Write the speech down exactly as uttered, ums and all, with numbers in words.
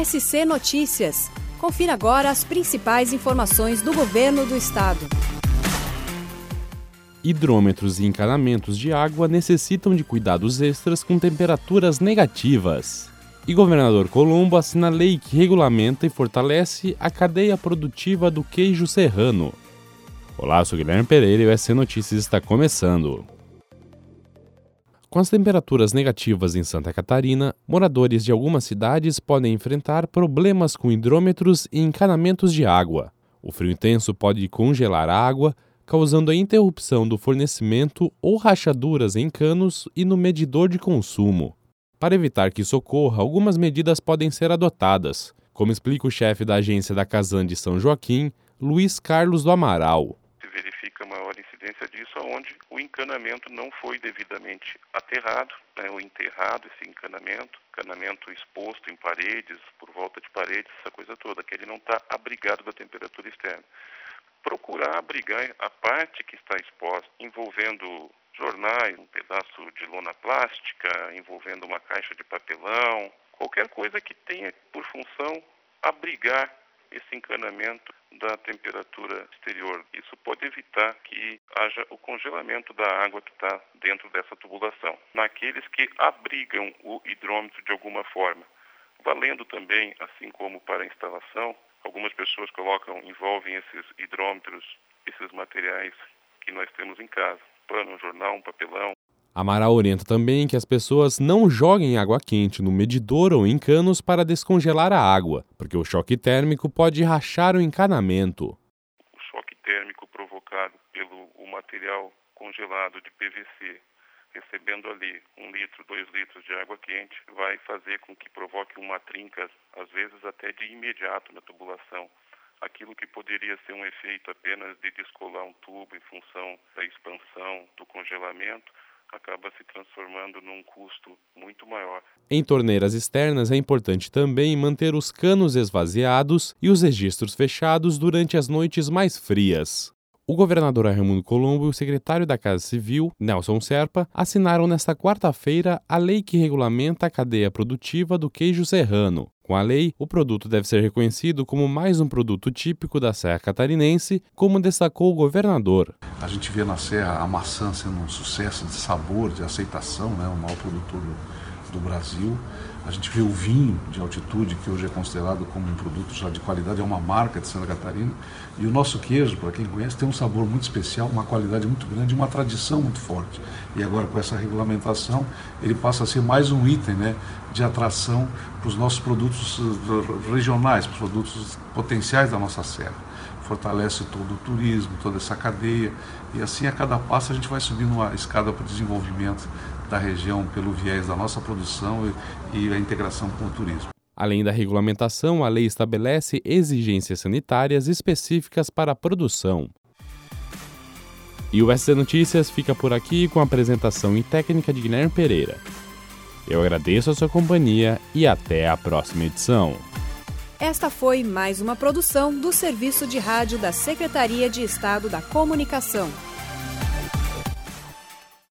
S C Notícias. Confira agora as principais informações do Governo do Estado. Hidrômetros e encanamentos de água necessitam de cuidados extras com temperaturas negativas. E governador Colombo assina lei que regulamenta e fortalece a cadeia produtiva do queijo serrano. Olá, eu sou Guilherme Pereira e o S C Notícias está começando. Com as temperaturas negativas em Santa Catarina, moradores de algumas cidades podem enfrentar problemas com hidrômetros e encanamentos de água. O frio intenso pode congelar a água, causando a interrupção do fornecimento ou rachaduras em canos e no medidor de consumo. Para evitar que isso ocorra, algumas medidas podem ser adotadas, como explica o chefe da agência da Casan de São Joaquim, Luiz Carlos do Amaral. Se verifica maior incidência disso onde o encanamento não foi devidamente aterrado, né, ou enterrado esse encanamento, encanamento exposto em paredes, por volta de paredes, essa coisa toda, que ele não está abrigado da temperatura externa. Procurar abrigar a parte que está exposta, envolvendo jornais, um pedaço de lona plástica, envolvendo uma caixa de papelão, qualquer coisa que tenha por função abrigar esse encanamento da temperatura exterior. Isso pode evitar que haja o congelamento da água que está dentro dessa tubulação. Naqueles que abrigam o hidrômetro de alguma forma, valendo também, assim como para a instalação, algumas pessoas colocam, envolvem esses hidrômetros, esses materiais que nós temos em casa. Pano, um jornal, um papelão. Amaral orienta também que as pessoas não joguem água quente no medidor ou em canos para descongelar a água, porque o choque térmico pode rachar o encanamento. O choque térmico provocado pelo o material congelado de P V C, recebendo ali um litro, dois litros de água quente, vai fazer com que provoque uma trinca, às vezes até de imediato na tubulação. Aquilo que poderia ser um efeito apenas de descolar um tubo em função da expansão do congelamento, acaba se transformando num custo muito maior. Em torneiras externas é importante também manter os canos esvaziados e os registros fechados durante as noites mais frias. O governador Raimundo Colombo e o secretário da Casa Civil, Nelson Serpa, assinaram nesta quarta-feira a lei que regulamenta a cadeia produtiva do queijo serrano. Com a lei, o produto deve ser reconhecido como mais um produto típico da Serra Catarinense, como destacou o governador. A gente vê na Serra a maçã sendo um sucesso de sabor, de aceitação, né? O maior produtor do, do Brasil. A gente vê o vinho de altitude, que hoje é considerado como um produto já de qualidade, é uma marca de Santa Catarina. E o nosso queijo, para quem conhece, tem um sabor muito especial, uma qualidade muito grande, uma tradição muito forte. E agora, com essa regulamentação, ele passa a ser mais um item, né, de atração para os nossos produtos regionais, para os produtos potenciais da nossa serra. Fortalece todo o turismo, toda essa cadeia. E assim, a cada passo, a gente vai subindo uma escada para o desenvolvimento da região pelo viés da nossa produção e, e a integração com o turismo. Além da regulamentação, a lei estabelece exigências sanitárias específicas para a produção. E o S C Notícias fica por aqui com a apresentação e técnica de Guilherme Pereira. Eu agradeço a sua companhia e até a próxima edição. Esta foi mais uma produção do Serviço de Rádio da Secretaria de Estado da Comunicação.